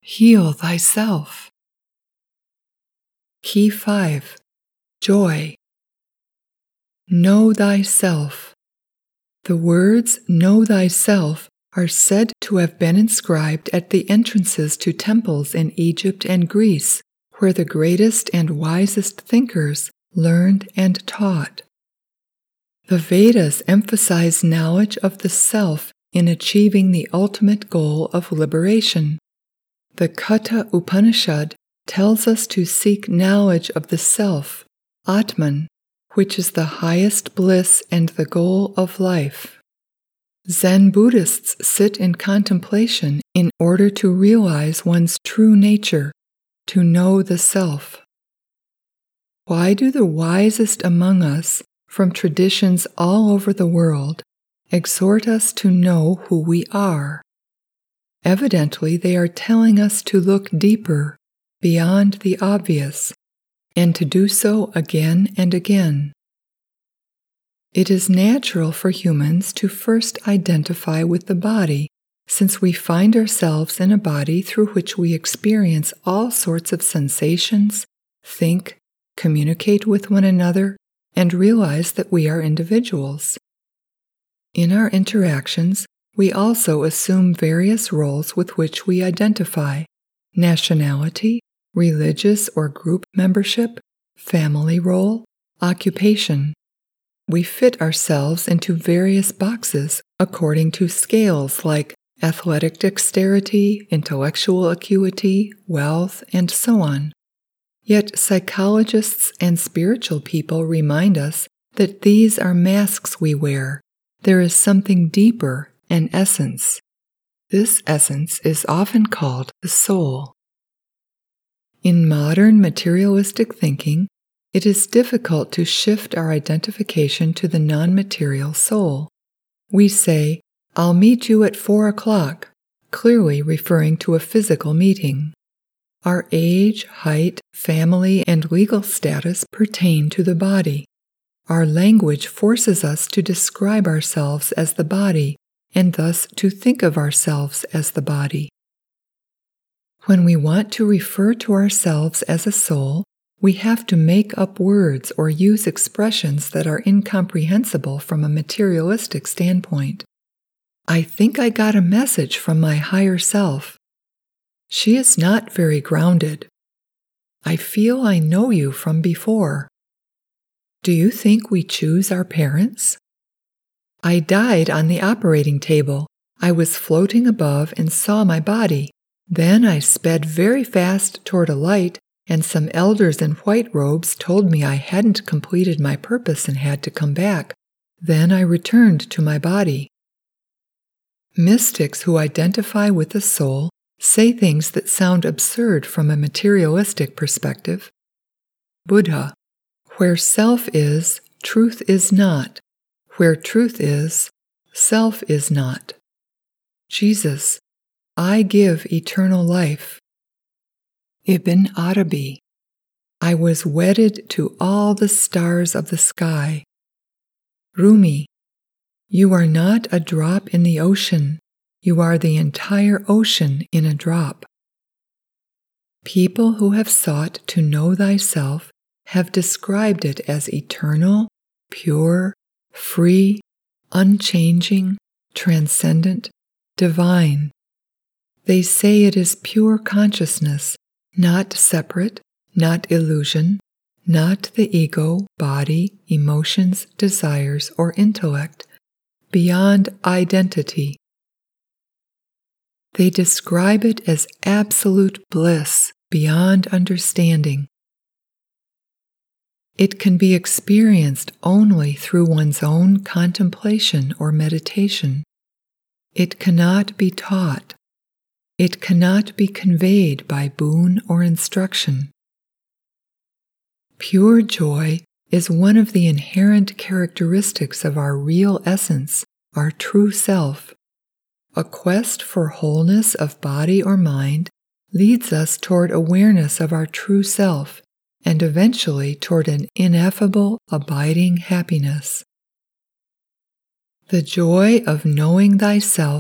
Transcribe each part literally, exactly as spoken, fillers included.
Heal thyself. Key five. Joy. Know thyself. The words know thyself are said to have been inscribed at the entrances to temples in Egypt and Greece, where the greatest and wisest thinkers learned and taught. The Vedas emphasize knowledge of the self in achieving the ultimate goal of liberation. The Katha Upanishad tells us to seek knowledge of the self, Atman, which is the highest bliss and the goal of life. Zen Buddhists sit in contemplation in order to realize one's true nature, to know the self. Why do the wisest among us, from traditions all over the world, exhort us to know who we are? Evidently, they are telling us to look deeper, beyond the obvious, and to do so again and again. It is natural for humans to first identify with the body, since we find ourselves in a body through which we experience all sorts of sensations, think, communicate with one another, and realize that we are individuals. In our interactions, we also assume various roles with which we identify: nationality, religious or group membership, family role, occupation. We fit ourselves into various boxes according to scales like athletic dexterity, intellectual acuity, wealth, and so on. Yet psychologists and spiritual people remind us that these are masks we wear. There is something deeper, an essence. This essence is often called the soul. In modern materialistic thinking, it is difficult to shift our identification to the non-material soul. We say, "I'll meet you at four o'clock," clearly referring to a physical meeting. Our age, height, family, and legal status pertain to the body. Our language forces us to describe ourselves as the body, and thus to think of ourselves as the body. When we want to refer to ourselves as a soul, we have to make up words or use expressions that are incomprehensible from a materialistic standpoint. "I think I got a message from my higher self." "She is not very grounded." "I feel I know you from before." Do you think we choose our parents? "I died on the operating table. I was floating above and saw my body. Then I sped very fast toward a light, and some elders in white robes told me I hadn't completed my purpose and had to come back. Then I returned to my body." Mystics who identify with the soul say things that sound absurd from a materialistic perspective. Buddha: "Where self is, truth is not. Where truth is, self is not." Jesus: "I give eternal life." Ibn Arabi: "I was wedded to all the stars of the sky." Rumi: "You are not a drop in the ocean. You are the entire ocean in a drop." People who have sought to know thyself have described it as eternal, pure, free, unchanging, transcendent, divine. They say it is pure consciousness, not separate, not illusion, not the ego, body, emotions, desires, or intellect, beyond identity. They describe it as absolute bliss, beyond understanding. It can be experienced only through one's own contemplation or meditation. It cannot be taught. It cannot be conveyed by boon or instruction. Pure joy is one of the inherent characteristics of our real essence, our true self. A quest for wholeness of body or mind leads us toward awareness of our true self, and eventually toward an ineffable, abiding happiness. The joy of knowing thyself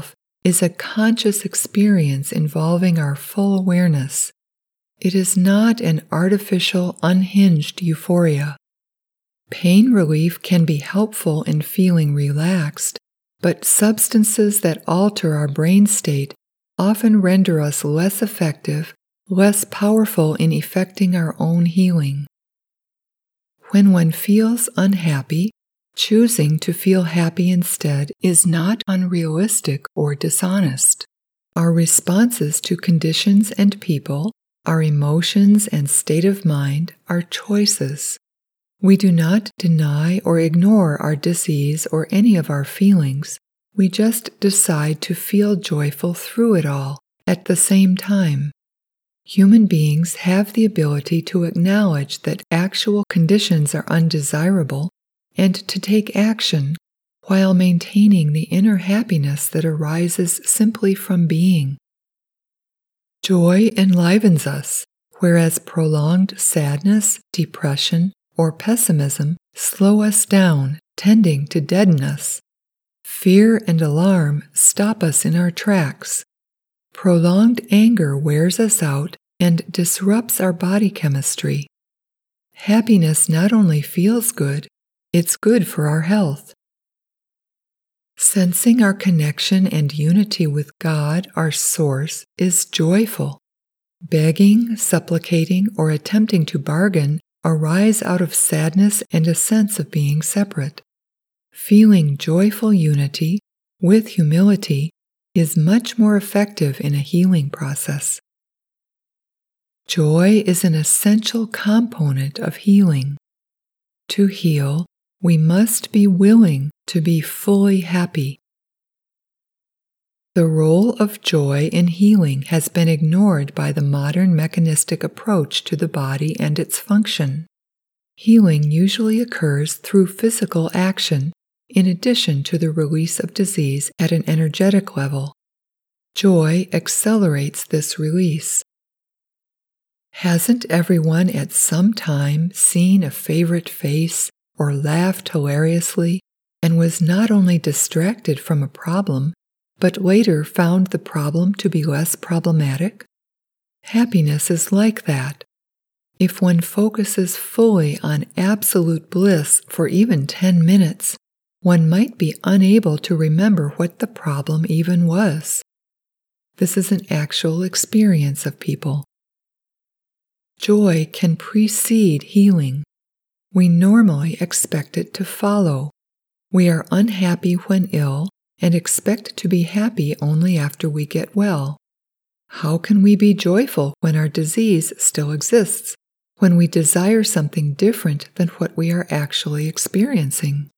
is a conscious experience involving our full awareness. It is not an artificial, unhinged euphoria. Pain relief can be helpful in feeling relaxed, but substances that alter our brain state often render us less effective, less powerful in effecting our own healing. When one feels unhappy, choosing to feel happy instead is not unrealistic or dishonest. Our responses to conditions and people, our emotions and state of mind are choices. We do not deny or ignore our disease or any of our feelings. We just decide to feel joyful through it all at the same time. Human beings have the ability to acknowledge that actual conditions are undesirable and to take action while maintaining the inner happiness that arises simply from being. Joy enlivens us, whereas prolonged sadness, depression, or pessimism slow us down, tending to deaden us. Fear and alarm stop us in our tracks. Prolonged anger wears us out and disrupts our body chemistry. Happiness not only feels good, it's good for our health. Sensing our connection and unity with God, our source, is joyful. Begging, supplicating, or attempting to bargain arise out of sadness and a sense of being separate. Feeling joyful unity with humility is much more effective in a healing process. Joy is an essential component of healing. To heal, we must be willing to be fully happy. The role of joy in healing has been ignored by the modern mechanistic approach to the body and its function. Healing usually occurs through physical action, in addition to the release of disease at an energetic level. Joy accelerates this release. Hasn't everyone at some time seen a favorite face or laughed hilariously and was not only distracted from a problem, but later found the problem to be less problematic? Happiness is like that. If one focuses fully on absolute bliss for even ten minutes, one might be unable to remember what the problem even was. This is an actual experience of people. Joy can precede healing. We normally expect it to follow. We are unhappy when ill and expect to be happy only after we get well. How can we be joyful when our disease still exists, when we desire something different than what we are actually experiencing?